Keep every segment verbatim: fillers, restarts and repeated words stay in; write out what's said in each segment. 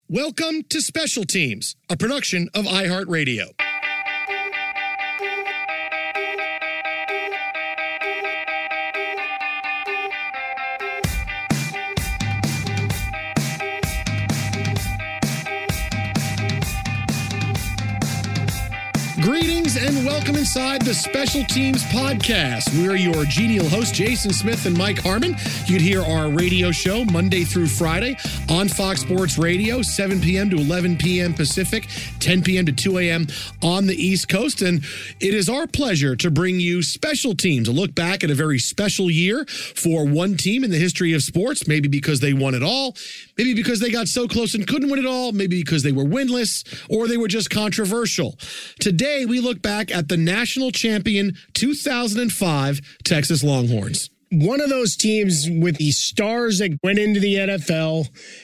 Welcome to Special Teams, a production of iHeartRadio. Greetings and welcome inside the Special Teams Podcast. We're your genial hosts, Jason Smith and Mike Harmon. You can hear our radio show Monday through Friday on Fox Sports Radio, seven p.m. to eleven p.m. Pacific, ten p.m. to two a.m. on the East Coast. And it is our pleasure to bring you Special Teams, a look back at a very special year for one team in the history of sports, maybe because they won it all, maybe because they got so close and couldn't win it all, maybe because they were winless, or they were just controversial. Today, we look back at the national champion two thousand five Texas Longhorns. One of those teams with the stars that went into the N F L,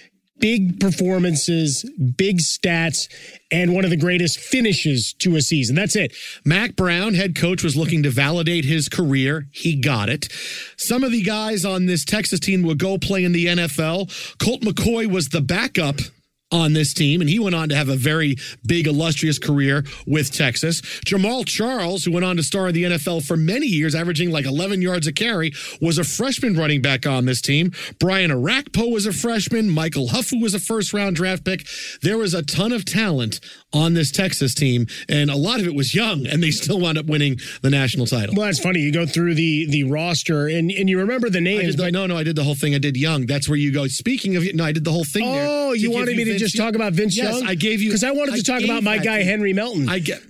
big performances, big stats, and one of the greatest finishes to a season. That's it. Mack Brown, head coach, was looking to validate his career. He got it. Some of the guys on this Texas team will go play in the N F L. Colt McCoy was the backup on this team, and he went on to have a very big, illustrious career with Texas. Jamaal Charles, who went on to star in the N F L for many years, averaging like eleven yards a carry, was a freshman running back on this team. Brian Arakpo was a freshman. Michael Huffu was a first-round draft pick. There was a ton of talent on this Texas team, and a lot of it was young, and they still wound up winning the national title. Well, that's funny. You go through the the roster, and, and you remember the names. The, but no, no, I did the whole thing. I did young. That's where you go. Speaking of, no, I did the whole thing oh, there. Oh, you wanted you me to Vince, just talk about Vince yes, Young? Yes, I gave you. Because I wanted to I talk about my guy, you. Henry Melton. I get.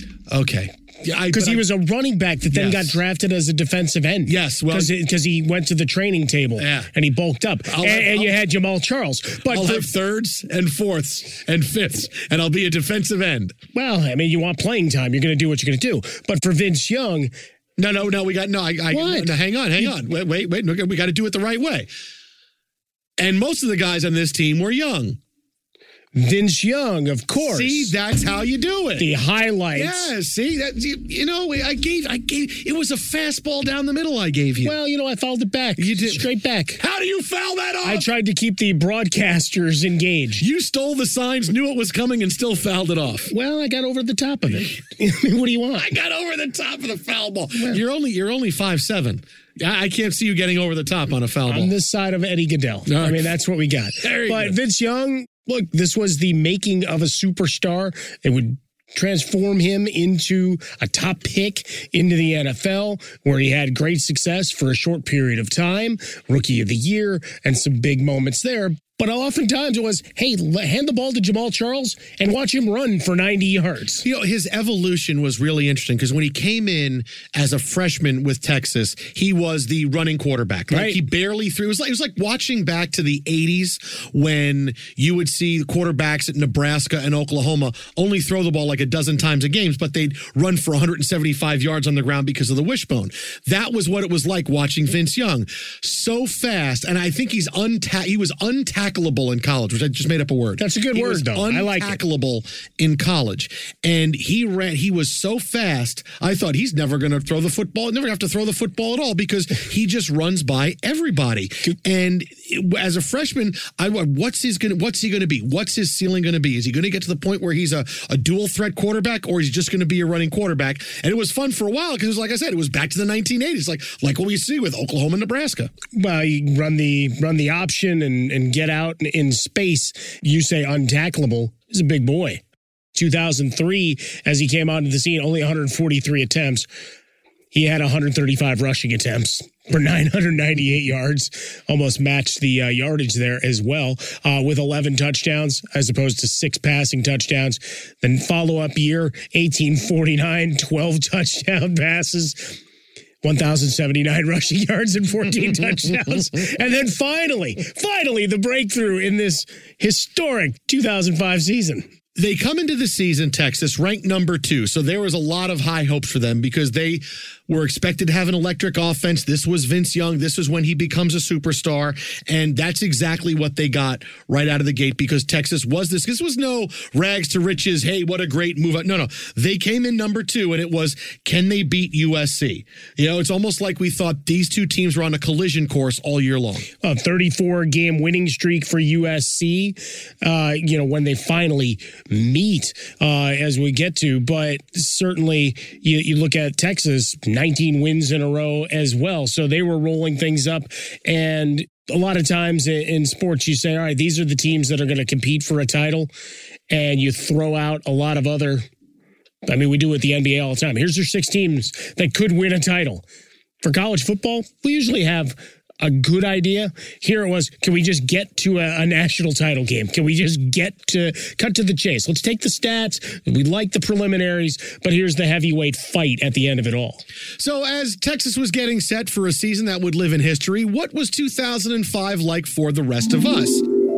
Okay. Yeah, because he I, was a running back that then yes. got drafted as a defensive end. Yes, well, because he went to the training table yeah. and he bulked up. I'll and have, and I'll, you had Jamaal Charles. But I'll for, have thirds and fourths and fifths, and I'll be a defensive end. Well, I mean, you want playing time. You're going to do what you're going to do. But for Vince Young, no, no, no, we got no. I, I what? No, hang on, hang you, on. Wait, wait, wait. We got to do it the right way. And most of the guys on this team were young. Vince Young, of course. See, that's how you do it. The highlights. Yeah, see, that you, you know, I gave, I gave. It was a fastball down the middle. I gave you. Well, you know, I fouled it back. You did straight back. How do you foul that off? I tried to keep the broadcasters engaged. You stole the signs, knew it was coming, and still fouled it off. Well, I got over the top of it. What do you want? I got over the top of the foul ball. Well, you're only, you're only five seven. I can't see you getting over the top on a foul ball. On this side of Eddie Goodell. Right. I mean, that's what we got. There you but go. Vince Young, look, this was the making of a superstar. It would transform him into a top pick into the N F L, where he had great success for a short period of time, rookie of the year, and some big moments there. But oftentimes it was, hey, hand the ball to Jamaal Charles and watch him run for ninety yards. You know, his evolution was really interesting because when he came in as a freshman with Texas, he was the running quarterback. Like, right. He barely threw. It was, like, it was like watching back to the eighties when you would see quarterbacks at Nebraska and Oklahoma only throw the ball like a dozen times a game, but they'd run for one hundred seventy-five yards on the ground because of the wishbone. That was what it was like watching Vince Young. So fast, and I think he's unta- he was untacked. Tackleable in college, which I just made up a word. That's a good he word, was though. I like it. Untackleable in college, and he ran. He was so fast. I thought he's never going to throw the football. Never have to throw the football at all because he just runs by everybody. And as a freshman, I what's his going? What's he going to be? What's his ceiling going to be? Is he going to get to the point where he's a, a dual threat quarterback, or is he just going to be a running quarterback? And it was fun for a while because, like I said, it was back to the nineteen eighties, like like what we see with Oklahoma and Nebraska. Well, you run the run the option and and get out. Out in space, you say untackleable. He's a big boy. two thousand three, as he came onto the scene, only one hundred forty-three attempts. He had one hundred thirty-five rushing attempts for nine hundred ninety-eight yards, almost matched the uh, yardage there as well, uh, with eleven touchdowns as opposed to six passing touchdowns. Then follow-up year, eighteen forty-nine, twelve touchdown passes. one thousand seventy-nine rushing yards and fourteen touchdowns. And then finally, finally, the breakthrough in this historic two thousand five season. They come into the season, Texas, ranked number two. So there was a lot of high hopes for them because they were expected to have an electric offense. This was Vince Young. This is when he becomes a superstar. And that's exactly what they got right out of the gate because Texas was this. This was no rags to riches. Hey, what a great move. No, no. They came in number two, and it was, can they beat U S C? You know, it's almost like we thought these two teams were on a collision course all year long. A thirty-four game winning streak for U S C, uh, you know, when they finally meet uh, as we get to. But certainly you, you look at Texas, nineteen wins in a row as well. So they were rolling things up. And a lot of times in, in sports, you say, all right, these are the teams that are going to compete for a title. And you throw out a lot of other, I mean, we do it with the N B A all the time. Here's your six teams that could win a title. For college football, we usually have a good idea. Here it was, can we just get to a, a national title game? Can we just get to cut to the chase? Let's take the stats. We like the preliminaries, but here's the heavyweight fight at the end of it all. So as Texas was getting set for a season that would live in history, what was two thousand five like for the rest of us?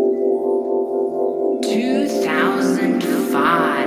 two thousand five.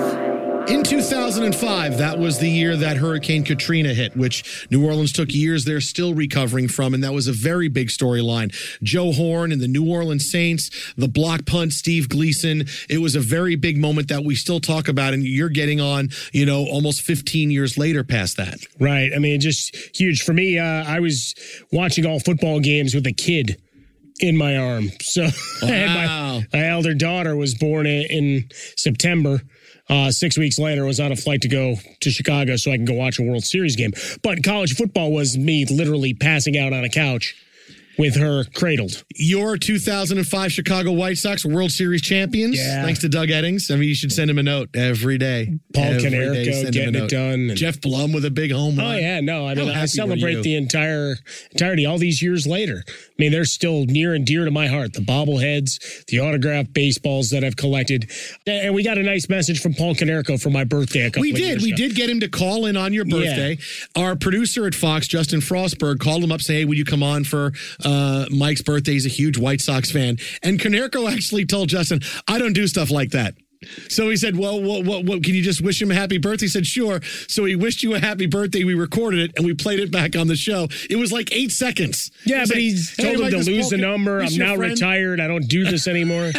In two thousand five, that was the year that Hurricane Katrina hit, which New Orleans took years they're still recovering from, and that was a very big storyline. Joe Horn and the New Orleans Saints, the block punt, Steve Gleason. It was a very big moment that we still talk about, and you're getting on, you know, almost fifteen years later past that. Right. I mean, just huge. For me, uh, I was watching all football games with a kid in my arm. So wow. my, my elder daughter was born in, in September. Uh, six weeks later, I was on a flight to go to Chicago so I can go watch a World Series game. But college football was me literally passing out on a couch with her cradled. Your two thousand five Chicago White Sox World Series champions, yeah. Thanks to Doug Eddings. I mean, you should send him a note every day. Paul every Konerko day, getting it done. And Jeff Blum with a big home run. Oh, yeah, no, I mean, How I celebrate you? the entire entirety all these years later. I mean, they're still near and dear to my heart. The bobbleheads, the autographed baseballs that I've collected. And we got a nice message from Paul Konerko for my birthday a couple We of did. years We ago. did get him to call in on your birthday. Yeah. Our producer at Fox, Justin Frostberg, called him up, saying, hey, would you come on for uh, Mike's birthday? He's a huge White Sox fan. And Konerko actually told Justin, I don't do stuff like that. So he said, well, what, what, what, can you just wish him a happy birthday? He said, sure. So he wished you a happy birthday. We recorded it, and we played it back on the show. It was like eight seconds. Yeah, he but said, he hey, told him Mike, to lose Paul, the number. I'm now friend? retired. I don't do this anymore.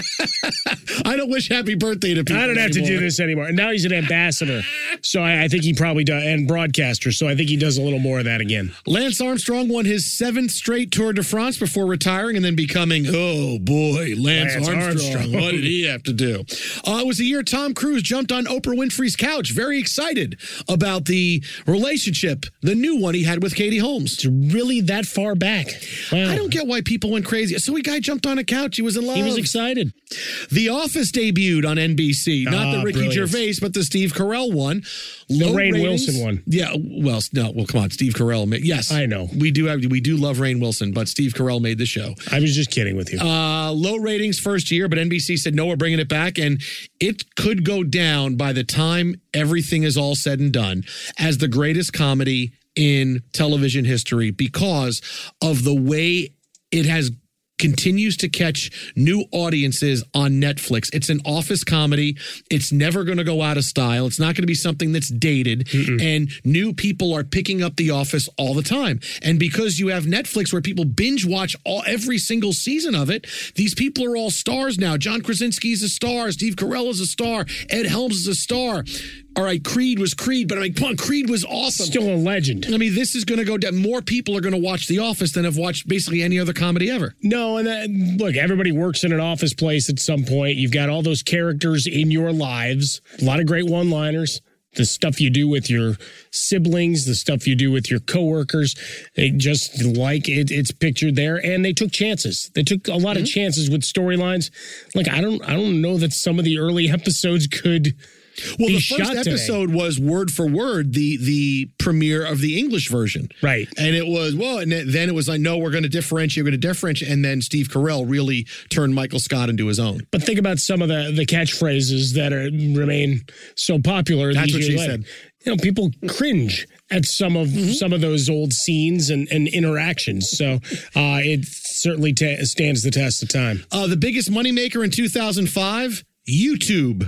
I don't wish happy birthday to people I don't have anymore. to do this anymore. And now he's an ambassador. So I, I think he probably does, and broadcaster. So I think he does a little more of that again. Lance Armstrong won his seventh straight Tour de France before retiring and then becoming, oh boy, Lance, Lance Armstrong. Armstrong. What did he have to do? Uh, it was the year Tom Cruise jumped on Oprah Winfrey's couch, very excited about the relationship, the new one he had with Katie Holmes. It's really that far back. Wow. I don't get why people went crazy. So a guy jumped on a couch. He was in love. He was excited. The Office debuted on N B C. Not Ah, the Ricky brilliant. Gervais, but the Steve Carell one. The Low Rainn ratings. Wilson one. Yeah, well, no, well, come on, Steve Carell. Made, yes, I know. We do have, we do love Rainn Wilson, but Steve Carell made the show. I was just kidding with you. Uh, low ratings first year, but N B C said, no, we're bringing it back. And it could go down by the time everything is all said and done as the greatest comedy in television history because of the way it has continues to catch new audiences on Netflix. It's an office comedy. It's never going to go out of style. It's not going to be something that's dated. Mm-mm. And new people are picking up The Office all the time. And because you have Netflix where people binge watch all every single season of it, these people are all stars now. John Krasinski is a star. Steve Carell is a star. Ed Helms is a star. All right, Creed was Creed, but I'm like, come on, Creed was awesome. Still a legend. I mean, this is going to go down. More people are going to watch The Office than have watched basically any other comedy ever. No, and that, look, everybody works in an office place at some point. You've got all those characters in your lives. A lot of great one-liners. The stuff you do with your siblings, the stuff you do with your coworkers, they just like it, it's pictured there. And they took chances. They took a lot mm-hmm. of chances with storylines. Like, I don't, I don't know that some of the early episodes could... Well, the first episode today. was word for word the the premiere of the English version, right? And it was well, and then it was like, no, we're going to differentiate, we're going to differentiate, and then Steve Carell really turned Michael Scott into his own. But think about some of the the catchphrases that are remain so popular. That's these what she later. said. You know, people cringe at some of mm-hmm. some of those old scenes and, and interactions. So uh, it certainly t- stands the test of time. Uh, the biggest moneymaker in two thousand five, YouTube.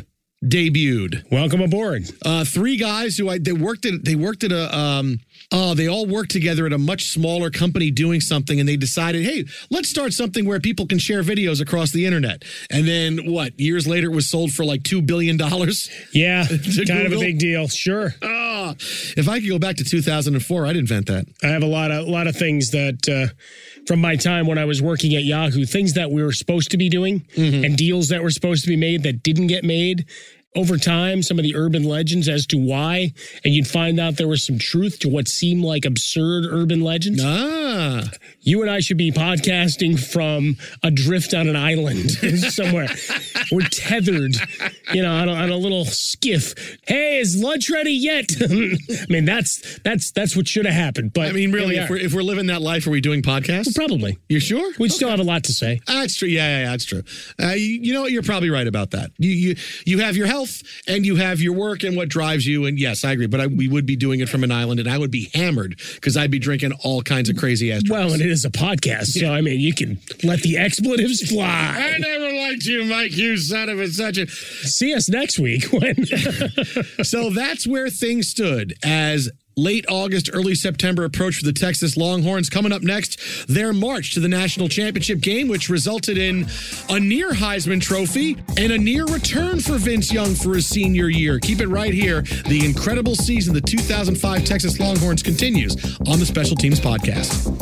debuted. Welcome aboard. Uh, three guys who I they worked at they worked at a um oh they all worked together at a much smaller company doing something, and they decided, hey, let's start something where people can share videos across the internet. And then what? Years later, it was sold for like two billion dollars. Yeah, kind Google. of a big deal. Sure. Oh, if I could go back to two thousand four, I'd invent that. I have a lot of a lot of things that uh, from my time when I was working at Yahoo, things that we were supposed to be doing mm-hmm. and deals that were supposed to be made that didn't get made. Over time, some of the urban legends as to why, and you'd find out there was some truth to what seemed like absurd urban legends. Ah. You and I should be podcasting from adrift on an island somewhere. We're tethered, you know, on a, on a little skiff. Hey, is lunch ready yet? I mean, that's that's that's what should have happened. But I mean, really, we if we're, if we're living that life, are we doing podcasts? Well, probably. You sure? We'd okay. still have a lot to say. That's true. Yeah, yeah, yeah that's true. Uh, you, you know what? You're probably right about that. You you you have your health and you have your work and what drives you. And yes, I agree. But I, we would be doing it from an island, and I would be hammered because I'd be drinking all kinds of crazy ass drinks. Well, and it is a podcast, so I mean, you can let the expletives fly. I never liked you, Mike. You son of a such a. See us next week. When So that's where things stood as late August, early September approach for the Texas Longhorns. Coming up next, their march to the national championship game, which resulted in a near Heisman Trophy and a near return for Vince Young for his senior year. Keep it right here. The incredible season the two thousand five Texas Longhorns continues on the Special Teams Podcast.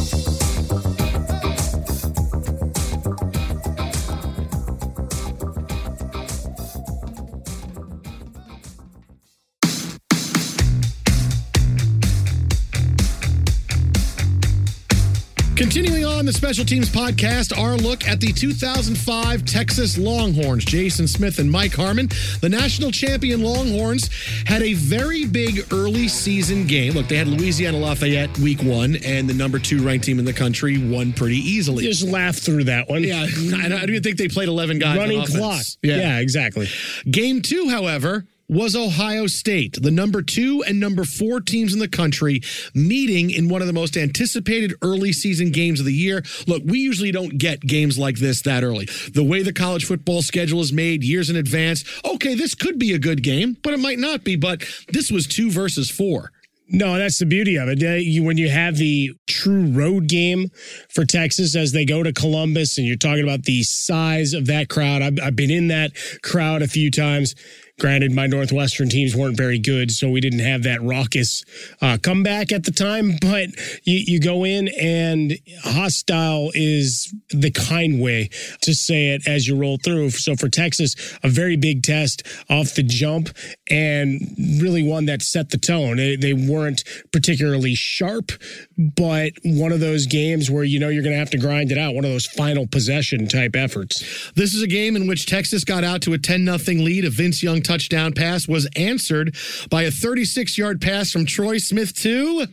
Continuing on the Special Teams Podcast, our look at the two thousand five Texas Longhorns. Jason Smith and Mike Harmon. The national champion Longhorns had a very big early season game. Look, they had Louisiana Lafayette week one, and the number two ranked team in the country won pretty easily. Just laugh through that one. Yeah, I don't even think they played eleven guys Running on offense. clock. Yeah. yeah, exactly. Game two, however, was Ohio State, the number two and number four teams in the country, meeting in one of the most anticipated early season games of the year. Look, we usually don't get games like this that early. The way the college football schedule is made years in advance, okay, this could be a good game, but it might not be. But this was two versus four. No, that's the beauty of it. Uh, you, when you have the true road game for Texas as they go to Columbus, and you're talking about the size of that crowd. I've, I've been in that crowd a few times. Granted, my Northwestern teams weren't very good, so we didn't have that raucous uh, comeback at the time. But you, you go in, and hostile is the kind way to say it as you roll through. So for Texas, a very big test off the jump, and really one that set the tone. They, they weren't particularly sharp, but one of those games where you know you're going to have to grind it out, one of those final possession type efforts. This is a game in which Texas got out to a ten nothing lead. A Vince Young touchdown pass was answered by a thirty-six yard pass from Troy Smith to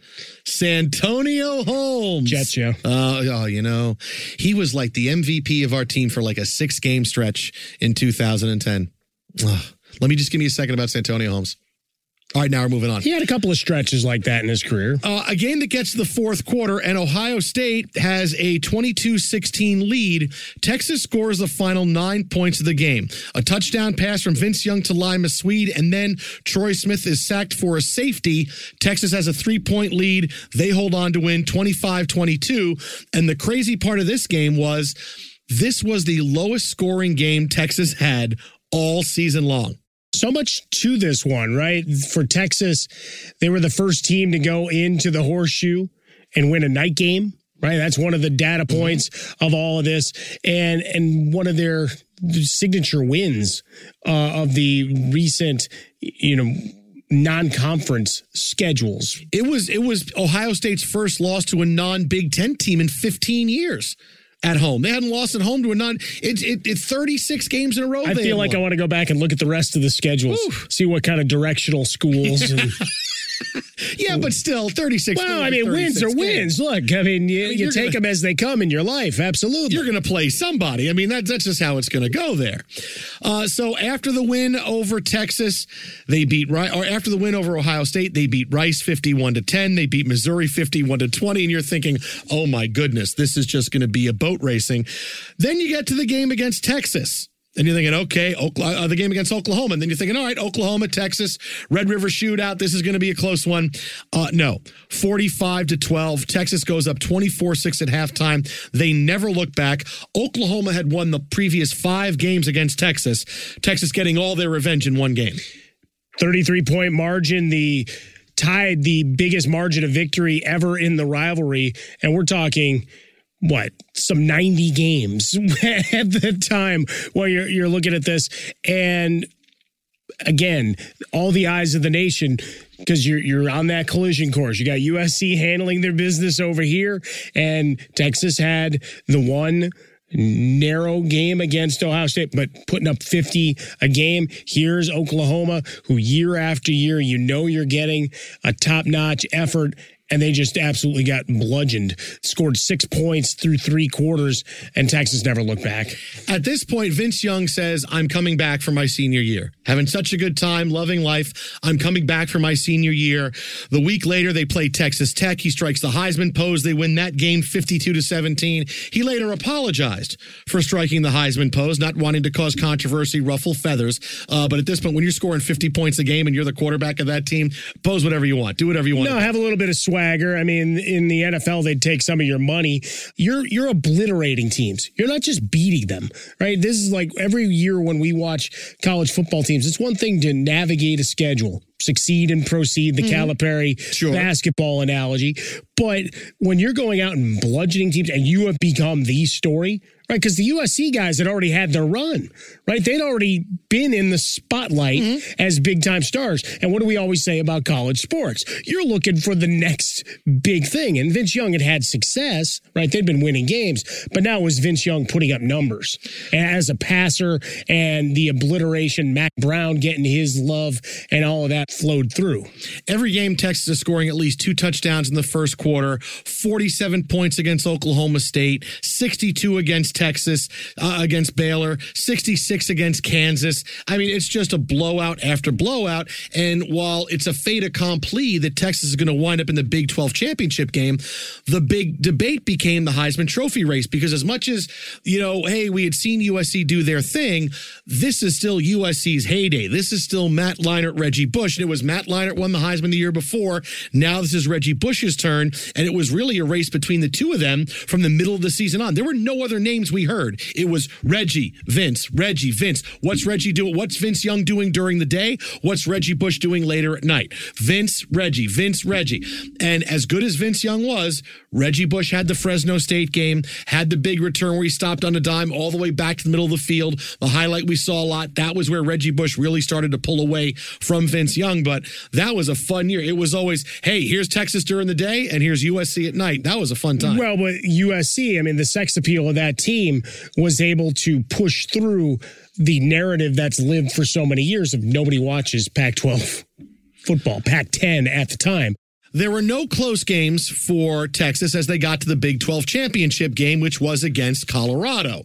Santonio Holmes. Jets, yeah. Uh, oh, you know, he was like the M V P of our team for like a six game stretch in two thousand ten. Ugh. Let me just give me a second about Santonio Holmes. All right, now we're moving on. He had a couple of stretches like that in his career. Uh, a game that gets to the fourth quarter, and Ohio State has a twenty-two sixteen lead. Texas scores the final nine points of the game. A touchdown pass from Vince Young to Lima Swede, and then Troy Smith is sacked for a safety. Texas has a three-point lead. They hold on to win twenty-five twenty-two. And the crazy part of this game was this was the lowest scoring game Texas had all season long. So much to this one, right? For Texas, they were the first team to go into the Horseshoe and win a night game, right? That's one of the data points mm-hmm. of all of this. And and one of their signature wins uh, of the recent, you know, non-conference schedules. It was it was Ohio State's first loss to a non-Big Ten team in fifteen years. At home. They hadn't lost at home to a non. It's it, it, thirty-six games in a row. I feel like won. I want to go back and look at the rest of the schedules, Oof. see what kind of directional schools. And, yeah, but still, thirty-six. Well, I mean, wins are wins. Look, I mean, you, you take gonna, them as they come in your life. Absolutely. You're going to play somebody. I mean, that, that's just how it's going to go there. Uh, so after the win over Texas, they beat Rice. Or after the win over Ohio State, they beat Rice fifty-one to ten. They beat Missouri fifty-one to twenty. And you're thinking, oh my goodness, this is just going to be a boat racing. Then you get to the game against Texas. And you're thinking, okay, Oklahoma, uh, the game against Oklahoma. And then you're thinking, all right, Oklahoma, Texas, Red River shootout. This is going to be a close one. Uh, no, forty-five to twelve. Texas goes up twenty-four six at halftime. They never look back. Oklahoma had won the previous five games against Texas. Texas getting all their revenge in one game. thirty-three point margin, the tied the biggest margin of victory ever in the rivalry. And we're talking, what, some ninety games at the time while you're, you're looking at this. And again, all the eyes of the nation, because you're you're on that collision course. You got U S C handling their business over here, and Texas had the one narrow game against Ohio State, but putting up fifty a game. Here's Oklahoma, who year after year, you know you're getting a top-notch effort, and they just absolutely got bludgeoned. Scored six points through three quarters, and Texas never looked back. At this point, Vince Young says, I'm coming back for my senior year. Having such a good time, loving life. I'm coming back for my senior year. The week later, they play Texas Tech. He strikes the Heisman pose. They win that game fifty-two to seventeen. He later apologized for striking the Heisman pose, not wanting to cause controversy, ruffle feathers. Uh, but at this point, when you're scoring fifty points a game and you're the quarterback of that team, pose whatever you want. Do whatever you want. No, have a little bit of swagger. I mean, in the N F L, they'd take some of your money. You're you're obliterating teams. You're not just beating them, right? This is like every year when we watch college football teams, it's one thing to navigate a schedule, succeed and proceed, the mm-hmm. Calipari sure. basketball analogy. But when you're going out and bludgeoning teams and you have become the story, right? Because the U S C guys had already had their run, right? They'd already been in the spotlight mm-hmm. as big-time stars. And what do we always say about college sports? You're looking for the next big thing. And Vince Young had had success, right? They'd been winning games. But now it was Vince Young putting up numbers as a passer, and the obliteration, Mac Brown getting his love, and all of that flowed through. Every game, Texas is scoring at least two touchdowns in the first quarter, forty-seven points against Oklahoma State, sixty-two against Texas, uh, against Baylor, sixty-six against Kansas. I mean, it's just a blowout after blowout. And while it's a fait accompli that Texas is going to wind up in the Big twelve championship game, the big debate became the Heisman Trophy race, because as much as, you know, hey, we had seen U S C do their thing, this is still U S C's heyday. This is still Matt Leinart, Reggie Bush. And it was Matt Leinart won the Heisman the year before. Now this is Reggie Bush's turn. And it was really a race between the two of them from the middle of the season on. There were no other names we heard. It was Reggie, Vince, Reggie, Vince. What's Reggie doing? What's Vince Young doing during the day? What's Reggie Bush doing later at night? Vince, Reggie, Vince, Reggie. And as good as Vince Young was, Reggie Bush had the Fresno State game, had the big return where he stopped on a dime all the way back to the middle of the field. The highlight we saw a lot, that was where Reggie Bush really started to pull away from Vince Young. But that was a fun year. It was always, hey, here's Texas during the day and here's U S C at night. That was a fun time. Well, but U S C, I mean, the sex appeal of that team was able to push through the narrative that's lived for so many years of nobody watches Pac twelve football, Pac ten at the time. There were no close games for Texas as they got to the Big twelve championship game, which was against Colorado.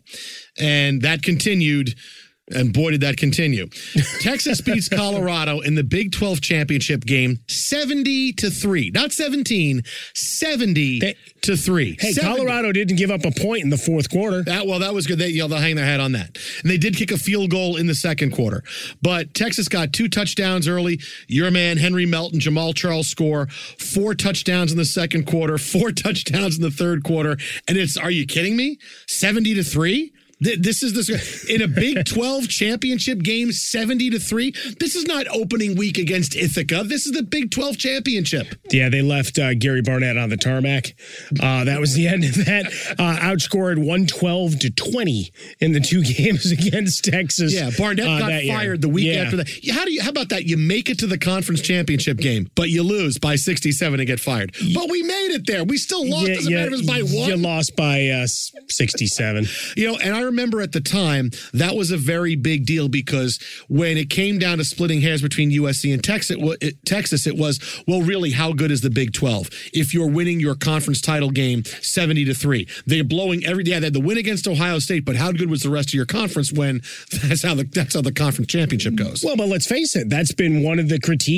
And that continued. And boy, did that continue. Texas beats Colorado in the Big twelve championship game seventy to three. Not seventeen, seventy they, to three. Hey, seventy. Colorado didn't give up a point in the fourth quarter. That, well, that was good. They, you know, they'll hang their hat on that. And they did kick a field goal in the second quarter. But Texas got two touchdowns early. Your man, Henry Melton, Jamal Charles score. Four touchdowns in the second quarter. Four touchdowns in the third quarter. And it's, are you kidding me? seventy to three? This is this in a Big twelve championship game, seventy to three. This is not opening week against Ithaca. This is the Big twelve championship. Yeah, they left uh, Gary Barnett on the tarmac. Uh, that was the end of that. Uh, outscored one twelve to twenty in the two games against Texas. Yeah, Barnett uh, got fired year. the week yeah. after that. How do you? How about that? You make it to the conference championship game, but you lose by sixty-seven and get fired. But we made it there. We still lost. Yeah, Doesn't yeah, matter if it's by one. You lost by uh, sixty-seven. You know, and I remember at the time, that was a very big deal, because when it came down to splitting hairs between U S C and Texas, it, Texas, it was, well, really, how good is the Big twelve? If you're winning your conference title game seventy to three, they're blowing every day. Yeah, they had the win against Ohio State, but how good was the rest of your conference when that's how the that's how the conference championship goes? Well, but let's face it, that's been one of the critiques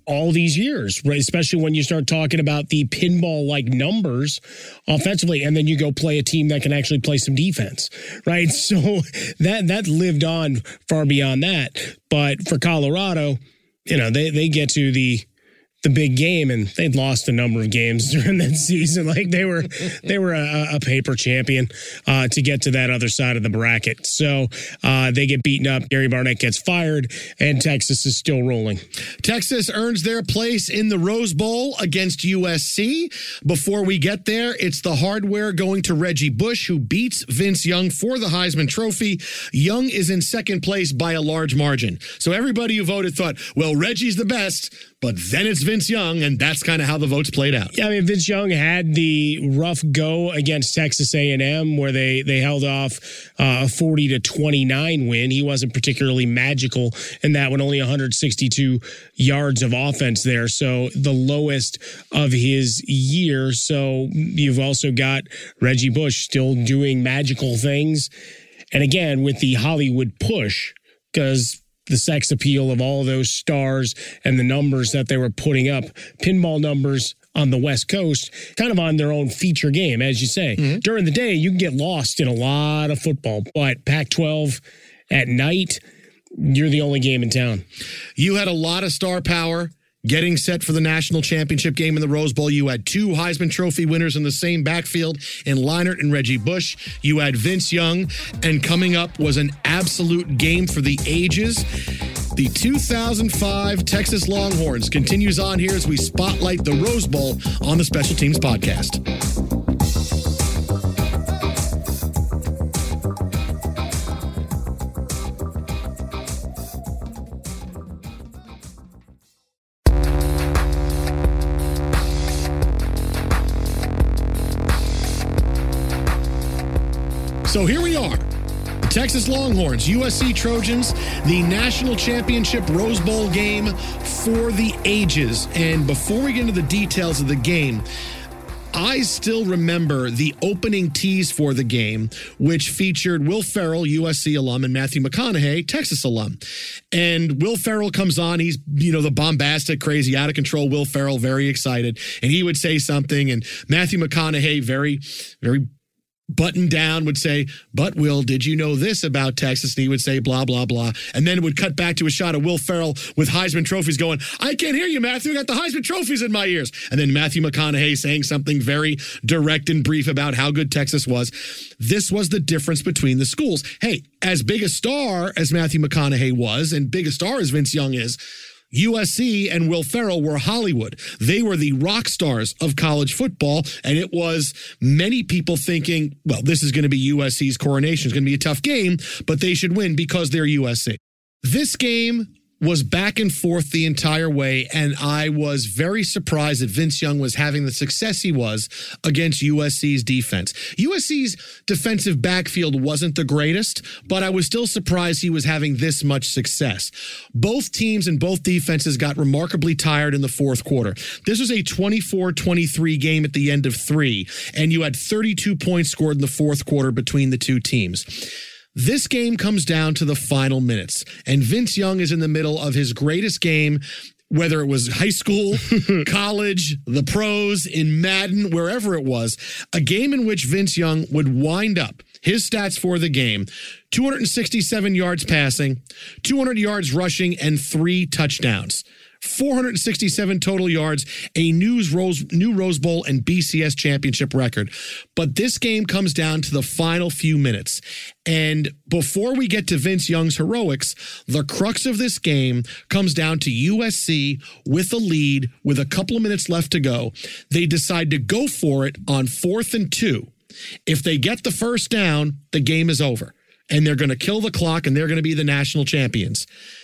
all these years, right? Especially when you start talking about the pinball-like numbers offensively, and then you go play a team that can actually play some defense, right? So that that lived on far beyond that. But for Colorado, you know, they, they get to the the big game, and they'd lost a number of games during that season. Like they were, they were a, a paper champion uh, to get to that other side of the bracket. So uh, they get beaten up. Gary Barnett gets fired, and Texas is still rolling. Texas earns their place in the Rose Bowl against U S C. Before we get there, it's the hardware going to Reggie Bush, who beats Vince Young for the Heisman Trophy. Young is in second place by a large margin. So everybody who voted thought, well, Reggie's the best, but then it's Vince Young, and that's kind of how the votes played out. Yeah, I mean, Vince Young had the rough go against Texas A and M where they, they held off uh, a forty to twenty-nine win. He wasn't particularly magical in that one, only one hundred sixty-two yards of offense there, so the lowest of his year. So you've also got Reggie Bush still doing magical things. And again, with the Hollywood push, because the sex appeal of all those stars and the numbers that they were putting up, pinball numbers on the West Coast, kind of on their own feature game, as you say. Mm-hmm. During the day, you can get lost in a lot of football, but Pac twelve at night, you're the only game in town. You had a lot of star power getting set for the national championship game in the Rose Bowl. You had two Heisman Trophy winners in the same backfield in Leinart and Reggie Bush. You had Vince Young, and coming up was an absolute game for the ages. The two thousand five Texas Longhorns continues on here as we spotlight the Rose Bowl on the Special Teams Podcast. So here we are, the Texas Longhorns, U S C Trojans, the national championship Rose Bowl game for the ages. And before we get into the details of the game, I still remember the opening tease for the game, which featured Will Ferrell, U S C alum, and Matthew McConaughey, Texas alum. And Will Ferrell comes on. He's, you know, the bombastic, crazy, out of control Will Ferrell, very excited. And he would say something, and Matthew McConaughey, very, very buttoned down, would say, but Will, did you know this about Texas? And he would say, blah, blah, blah. And then it would cut back to a shot of Will Ferrell with Heisman trophies going, I can't hear you, Matthew. I got the Heisman trophies in my ears. And then Matthew McConaughey saying something very direct and brief about how good Texas was. This was the difference between the schools. Hey, as big a star as Matthew McConaughey was, and big a star as Vince Young is, U S C and Will Ferrell were Hollywood. They were the rock stars of college football, and it was many people thinking, well, this is going to be U S C's coronation. It's going to be a tough game, but they should win because they're U S C. This game was back and forth the entire way, and I was very surprised that Vince Young was having the success he was against U S C's defense. U S C's defensive backfield wasn't the greatest, but I was still surprised he was having this much success. Both teams and both defenses got remarkably tired in the fourth quarter. This was a twenty-four twenty-three game at the end of three, and you had thirty-two points scored in the fourth quarter between the two teams. This game comes down to the final minutes, and Vince Young is in the middle of his greatest game, whether it was high school, college, the pros, in Madden, wherever it was, a game in which Vince Young would wind up his stats for the game: two hundred sixty-seven yards passing, two hundred yards rushing, and three touchdowns. four hundred sixty-seven total yards, a new Rose, new Rose Bowl and B C S championship record. But this game comes down to the final few minutes. And before we get to Vince Young's heroics, the crux of this game comes down to U S C with a lead with a couple of minutes left to go. They decide to go for it on fourth and two. If they get the first down, the game is over. And they're going to kill the clock, and they're going to be the national champions.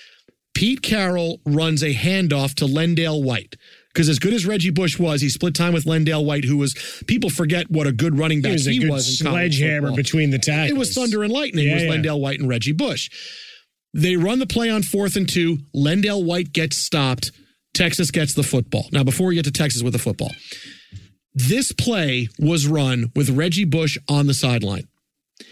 Pete Carroll runs a handoff to Lendale White, because as good as Reggie Bush was, he split time with Lendale White, who was, people forget what a good running back he was. A he good was in sledgehammer between the tackles. It was thunder and lightning. Yeah, it was yeah. Lendale White and Reggie Bush. They run the play on fourth and two. Lendale White gets stopped. Texas gets the football. Now, before we get to Texas with the football, this play was run with Reggie Bush on the sideline.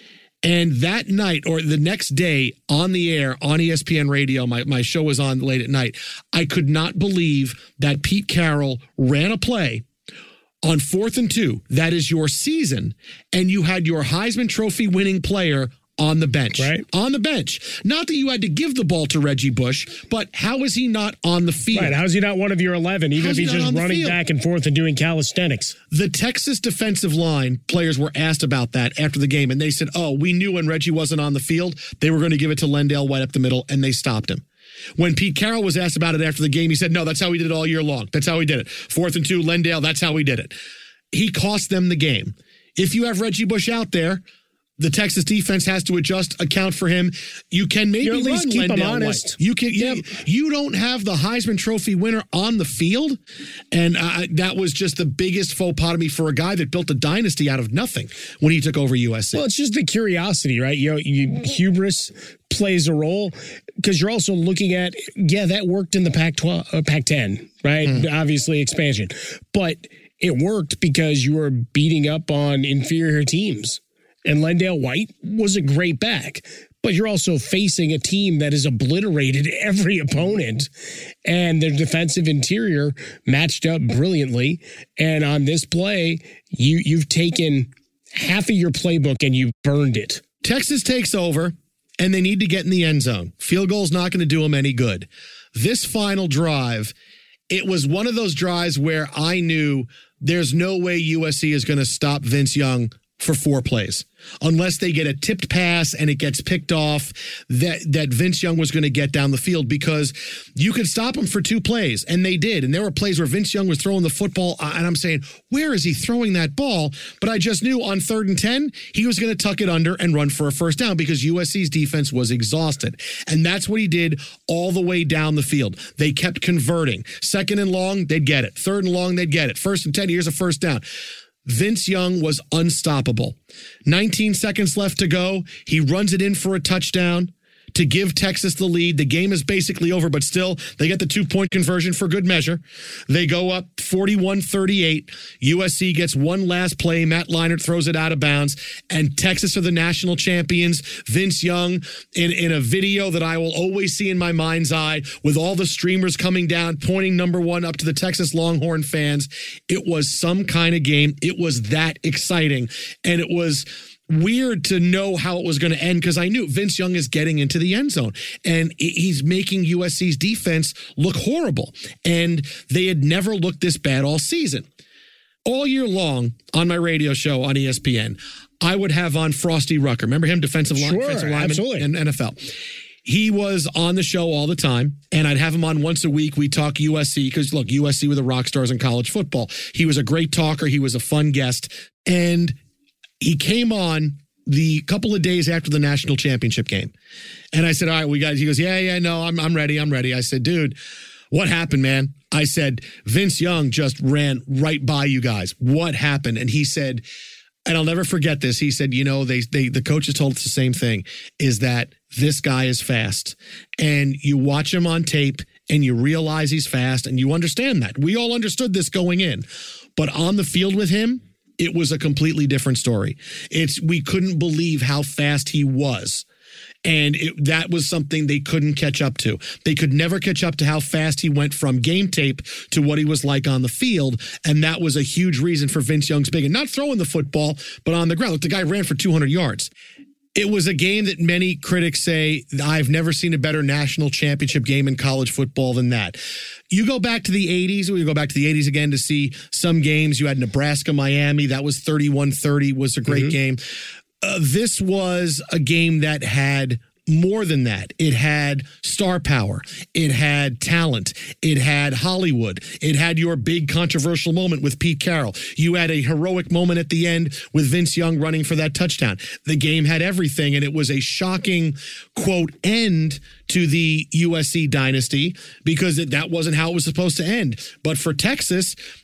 And that night or the next day on the air on E S P N radio, my, my show was on late at night. I could not believe that Pete Carroll ran a play on fourth and two. That is your season. And you had your Heisman Trophy winning player on the bench. Right. On the bench. Not that you had to give the ball to Reggie Bush, but how is he not on the field? Right. How is he not one of your eleven, even How's if he's he not just on the running field? back and forth and doing calisthenics? The Texas defensive line players were asked about that after the game, and they said, oh, we knew when Reggie wasn't on the field, they were going to give it to Lendale White up the middle, and they stopped him. When Pete Carroll was asked about it after the game, he said, no, that's how we did it all year long. That's how we did it. Fourth and two, Lendale, that's how we did it. He cost them the game. If you have Reggie Bush out there, the Texas defense has to adjust, account for him. You can maybe You at least run keep him Lendale honest. White. You can. Yep. You, you don't have the Heisman Trophy winner on the field, and uh, that was just the biggest faux pas to me for a guy that built a dynasty out of nothing when he took over U S C. Well, it's just the curiosity, right? You know, you, hubris plays a role because you're also looking at, yeah, that worked in the Pac twelve, uh, Pac ten, right? Mm. Obviously expansion, but it worked because you were beating up on inferior teams. And Lendale White was a great back, but you're also facing a team that has obliterated every opponent, and their defensive interior matched up brilliantly. And on this play, you, you've taken half of your playbook and you've burned it. Texas takes over, and they need to get in the end zone. Field goal's not going to do them any good. This final drive, it was one of those drives where I knew there's no way U S C is going to stop Vince Young for four plays, unless they get a tipped pass and it gets picked off that, that Vince Young was going to get down the field, because you could stop him for two plays, and they did. And there were plays where Vince Young was throwing the football, and I'm saying, where is he throwing that ball? But I just knew on third and ten, he was going to tuck it under and run for a first down because U S C's defense was exhausted. And that's what he did all the way down the field. They kept converting. Second and long, they'd get it. Third and long, they'd get it. First and ten, here's a first down. Vince Young was unstoppable. nineteen seconds left to go. He runs it in for a touchdown to give Texas the lead. The game is basically over, but still, they get the two-point conversion for good measure. They go up forty-one thirty-eight. U S C gets one last play. Matt Leinart throws it out of bounds, and Texas are the national champions. Vince Young, in, in a video that I will always see in my mind's eye, with all the streamers coming down, pointing number one up to the Texas Longhorn fans. It was some kind of game. It was that exciting, and it was weird to know how it was going to end, because I knew Vince Young is getting into the end zone and he's making U S C's defense look horrible. And they had never looked this bad all season. All year long on my radio show on E S P N, I would have on Frosty Rucker. Remember him, defensive line, sure, defensive lineman absolutely. in N F L. He was on the show all the time, and I'd have him on once a week. We talk U S C because, look, U S C were the rock stars in college football. He was a great talker. He was a fun guest. And he came on the couple of days after the national championship game. And I said, all right, we got, he goes, yeah, yeah, no, I'm I'm ready. I'm ready. I said, dude, what happened, man? I said, Vince Young just ran right by you guys. What happened? And he said, and I'll never forget this. He said, you know, they, they, the coaches told us the same thing, is that this guy is fast. And you watch him on tape and you realize he's fast, and you understand that. We all understood this going in. But on the field with him, it was a completely different story. It's we couldn't believe how fast he was. And it, that was something they couldn't catch up to. They could never catch up to how fast he went from game tape to what he was like on the field. And that was a huge reason for Vince Young's big. And not throwing the football, but on the ground. Look, the guy ran for two hundred yards. It was a game that many critics say, I've never seen a better national championship game in college football than that. You go back to the eighties, we go back to the eighties again to see some games. You had Nebraska, Miami. That was thirty-one thirty, was a great mm-hmm. game. Uh, this was a game that had more than that. It had star power. It had talent. It had Hollywood. It had your big controversial moment with Pete Carroll. You had a heroic moment at the end with Vince Young running for that touchdown. The game had everything, and it was a shocking, quote, end to the U S C dynasty, because it, that wasn't how it was supposed to end. But for Texas,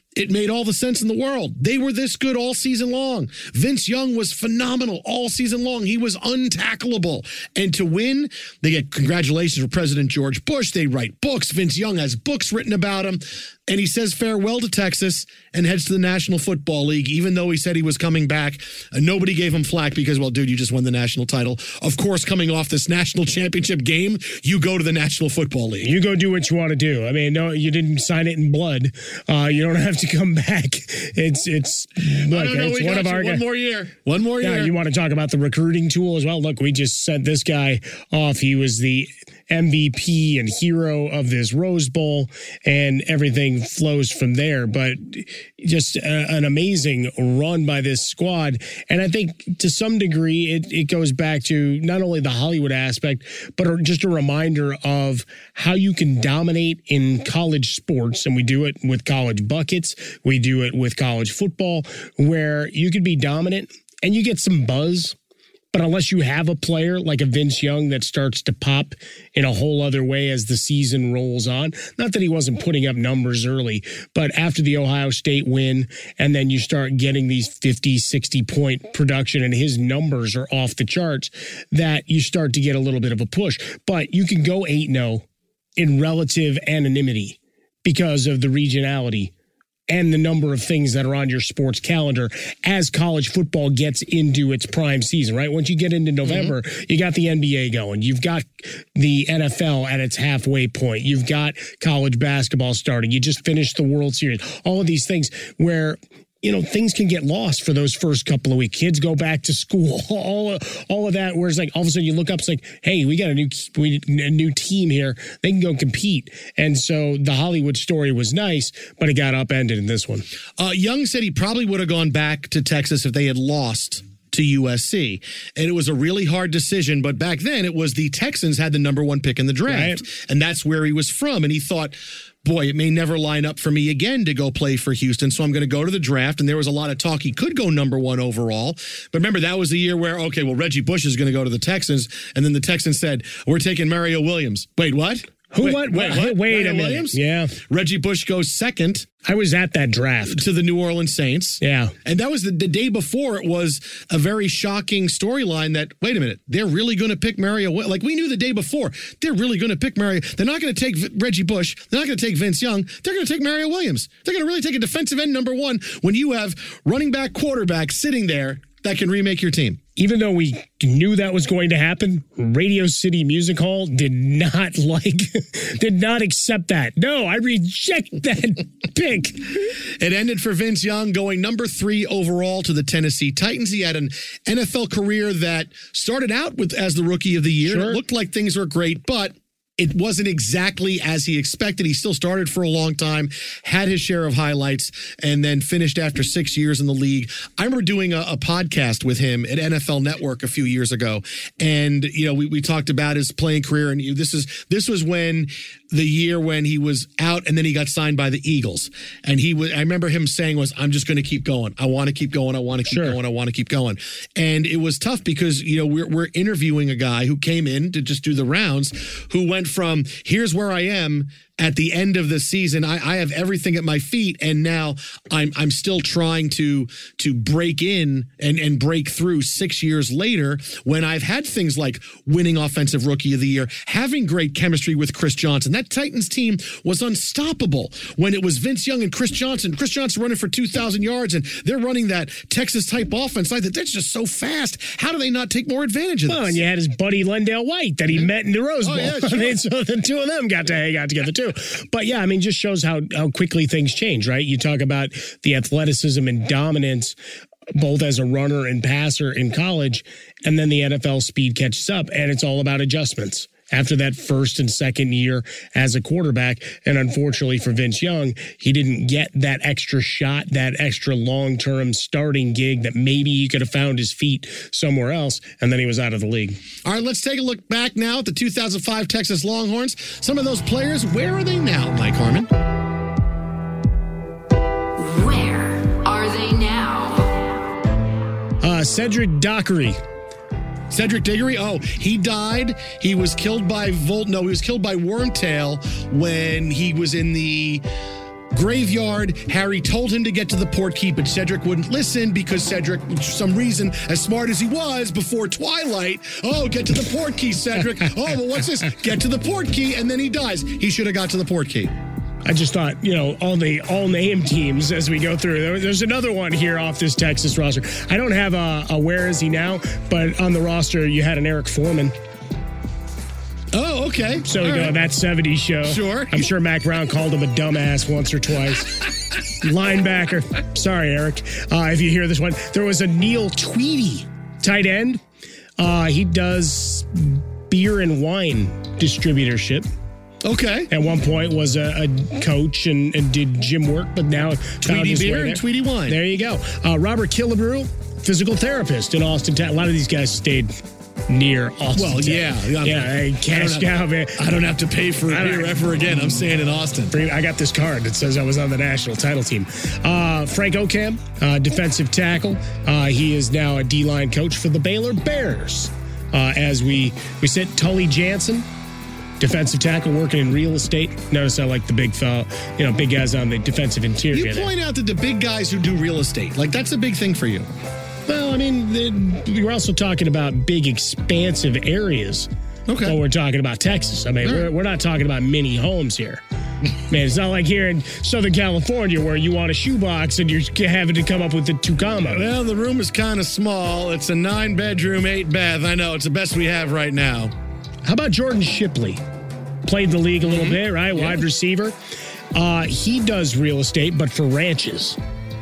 It made all the sense in the world. They were this good all season long. Vince Young was phenomenal all season long. He was untackleable. And to win, they get congratulations for President George Bush. They write books. Vince Young has books written about him. And he says farewell to Texas and heads to the National Football League, even though he said he was coming back. And nobody gave him flack because, well, dude, you just won the national title. Of course, coming off this national championship game, you go to the National Football League. You go do what you want to do. I mean, no, you didn't sign it in blood. Uh, you don't have to come back. It's it's like no, no, it's we one got of you. our One guys. more year. One more Yeah, year. you want to talk about the recruiting tool as well? Look, we just sent this guy off. He was the M V P and hero of this Rose Bowl, and everything flows from there. But just a, an amazing run by this squad. And I think to some degree, it, it goes back to not only the Hollywood aspect, but just a reminder of how you can dominate in college sports. And we do it with college buckets. We do it with college football, where you could be dominant and you get some buzz. But unless you have a player like a Vince Young that starts to pop in a whole other way as the season rolls on, not that he wasn't putting up numbers early, but after the Ohio State win, and then you start getting these fifty, sixty point production and his numbers are off the charts, that you start to get a little bit of a push. But you can go eight and oh in relative anonymity because of the regionality and the number of things that are on your sports calendar as college football gets into its prime season, right? Once you get into November, mm-hmm. you got the N B A going. You've got the N F L at its halfway point. You've got college basketball starting. You just finished the World Series. All of these things where, you know, things can get lost for those first couple of weeks. Kids go back to school, all, all of that, where it's like all of a sudden you look up, it's like, hey, we got a new we, a new team here. They can go compete. And so the Hollywood story was nice, but it got upended in this one. Uh, Young said he probably would have gone back to Texas if they had lost to U S C. And it was a really hard decision, but back then it was the Texans had the number one pick in the draft. Right. And that's where he was from. And he thought, boy, it may never line up for me again to go play for Houston, so I'm going to go to the draft. And there was a lot of talk he could go number one overall. But remember, that was the year where, okay, well, Reggie Bush is going to go to the Texans. And then the Texans said, we're taking Mario Williams. Wait, what? Who, wait, what? Wait, what? Wait Mario a minute. Williams? Yeah. Reggie Bush goes second. I was at that draft. To the New Orleans Saints. Yeah. And that was the, the day before. It was a very shocking storyline that, wait a minute, they're really going to pick Mario. Like, we knew the day before, they're really going to pick Mario. They're not going to take v- Reggie Bush. They're not going to take Vince Young. They're going to take Mario Williams. They're going to really take a defensive end number one when you have running back quarterback sitting there that can remake your team. Even though we knew that was going to happen, Radio City Music Hall did not like, did not accept that. No, I reject that pick. It ended for Vince Young going number three overall to the Tennessee Titans. He had an N F L career that started out with as the rookie of the year. Sure. It looked like things were great, but it wasn't exactly as he expected. He still started for a long time, had his share of highlights, and then finished after six years in the league. I remember doing a, a podcast with him at N F L Network a few years ago, and you know we, we talked about his playing career. And this is this was when the year when he was out, and then he got signed by the Eagles. And he was, I remember him saying was, "I'm just going to keep going. I want to keep going. I want to keep sure. going. I want to keep going." And it was tough because you know we're we're interviewing a guy who came in to just do the rounds, who went from here's where I am at the end of the season. I, I have everything at my feet, and now I'm I'm still trying to to break in and, and break through six years later when I've had things like winning Offensive Rookie of the Year, having great chemistry with Chris Johnson. That Titans team was unstoppable when it was Vince Young and Chris Johnson. Chris Johnson running for two thousand yards, and they're running that Texas-type offense. I thought, that's just so fast. How do they not take more advantage of this? Well, and you had his buddy Lendale White that he mm-hmm. met in the Rose Bowl. Oh, yeah, sure. I mean, so the two of them got to hang out together, too. But yeah, I mean, just shows how, how quickly things change, right? You talk about the athleticism and dominance, both as a runner and passer in college, and then the N F L speed catches up, and it's all about adjustments after that first and second year as a quarterback. And unfortunately for Vince Young, he didn't get that extra shot, that extra long-term starting gig that maybe he could have found his feet somewhere else, and then he was out of the league. All right, let's take a look back now at the two thousand five Texas Longhorns. Some of those players, where are they now, Mike Harmon? Where are they now? Uh, Cedric Dockery. Cedric Diggory, oh, he died. He was killed by Volt. No, he was killed by Wormtail when he was in the graveyard. Harry told him to get to the portkey, but Cedric wouldn't listen because Cedric, for some reason, as smart as he was before Twilight, oh, get to the portkey, Cedric. Oh, well, what's this? Get to the portkey, and then he dies. He should have got to the portkey. I just thought, you know, all the all-name teams as we go through. There, there's another one here off this Texas roster. I don't have a, a where is he now, but on the roster you had an Eric Foreman. Oh, okay. So All we go right. that seventies show. Sure. I'm sure Mac Brown called him a dumbass once or twice. Linebacker. Sorry, Eric. Uh, if you hear this one. There was a Neil Tweedy, tight end. Uh, he does beer and wine distributorship. Okay. At one point was a, a coach and, and did gym work, but now found Tweedy his way beer there. and Tweedy wine. There you go. Uh, Robert Killebrew, physical therapist in Austin. A lot of these guys stayed near Austin. Well, Tech. yeah. Yeah, hey, cash I don't have- cow, man. I don't have to pay for a I don't- beer ever again. I'm staying in Austin. I got this card that says I was on the national title team. Uh, Frank Ocam, uh, defensive tackle. Uh, he is now a D-line coach for the Baylor Bears. Uh, as we, we sit, Tully Jansen, defensive tackle working in real estate. Notice I like the big fellow, you know, big guys on the defensive interior. You there. point out that the big guys who do real estate, like that's a big thing for you. Well, I mean, the, we're also talking about big, expansive areas. Okay. When we're talking about Texas. I mean, All right. we're, we're not talking about mini homes here. Man, it's not like here in Southern California where you want a shoebox and you're having to come up with a two combo. Well, the room is kind of small. It's a nine bedroom, eight bath. I know it's the best we have right now. How about Jordan Shipley? Played the league a little Mm-hmm. bit, right? Yeah. Wide receiver. Uh, he does real estate, but for ranches.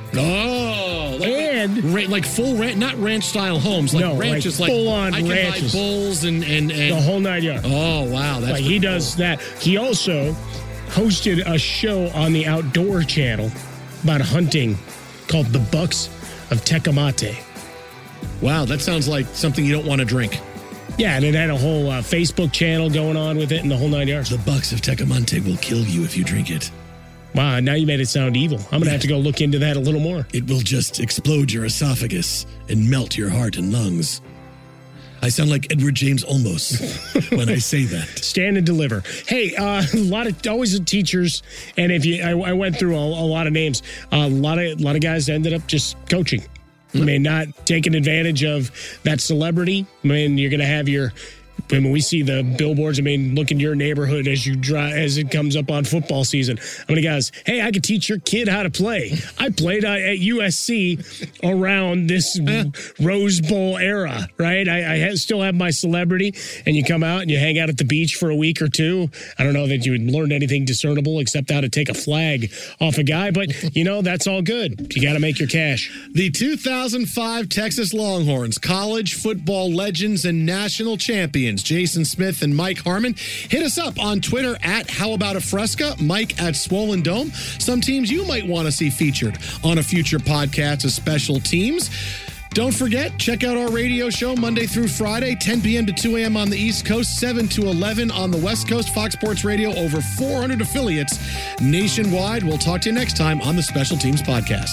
Oh, like, And ra- like full ranch, not ranch style homes, like No, like ranches, like, full-on I can ranches. buy bulls and and and. the whole nine yards. Oh wow, that's Like pretty he cool. does that. He also hosted a show on the Outdoor Channel about hunting called The Bucks of Tecomate. Wow, that sounds like something you don't want to drink. Yeah, and it had a whole uh, Facebook channel going on with it and the whole nine yards. The Bucks of Tecomate will kill you if you drink it. Wow, now you made it sound evil. I'm going to have to go look into that a little more. It will just explode your esophagus and melt your heart and lungs. I sound like Edward James Olmos when I say that. Stand and deliver. Hey, uh, a lot of always teachers, and if you, I, I went through a, a lot of names. Uh, a lot of a lot of guys ended up just coaching. I mean, not taking advantage of that celebrity. I mean, you're going to have your. When we see the billboards, I mean, look in your neighborhood as you drive, as it comes up on football season. How many guys? Hey, I could teach your kid how to play. I played uh, at U S C around this Rose Bowl era, right? I, I have, still have my celebrity, and you come out and you hang out at the beach for a week or two. I don't know that you learned anything discernible except how to take a flag off a guy, but you know that's all good. You got to make your cash. The two thousand five Texas Longhorns, college football legends and national champions, Jason Smith and Mike Harmon. Hit us up on Twitter at How About a Fresca, Mike at Swollen Dome. Some teams you might want to see featured on a future podcast of special teams. Don't forget, check out our radio show Monday through Friday, ten p.m. to two a.m. on the East Coast, seven to eleven on the West Coast. Fox Sports Radio, over four hundred affiliates nationwide. We'll talk to you next time on the Special Teams Podcast.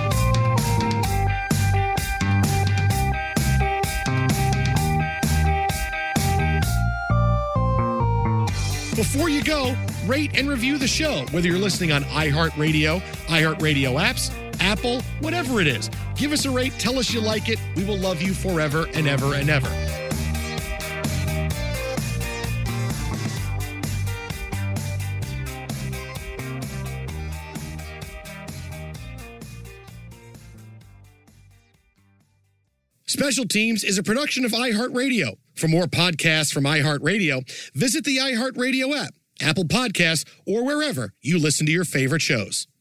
Before you go, rate and review the show, whether you're listening on iHeartRadio, iHeartRadio apps, Apple, whatever it is. Give us a rate. Tell us you like it. We will love you forever and ever and ever. Special Teams is a production of iHeartRadio. For more podcasts from iHeartRadio, visit the iHeartRadio app, Apple Podcasts, or wherever you listen to your favorite shows.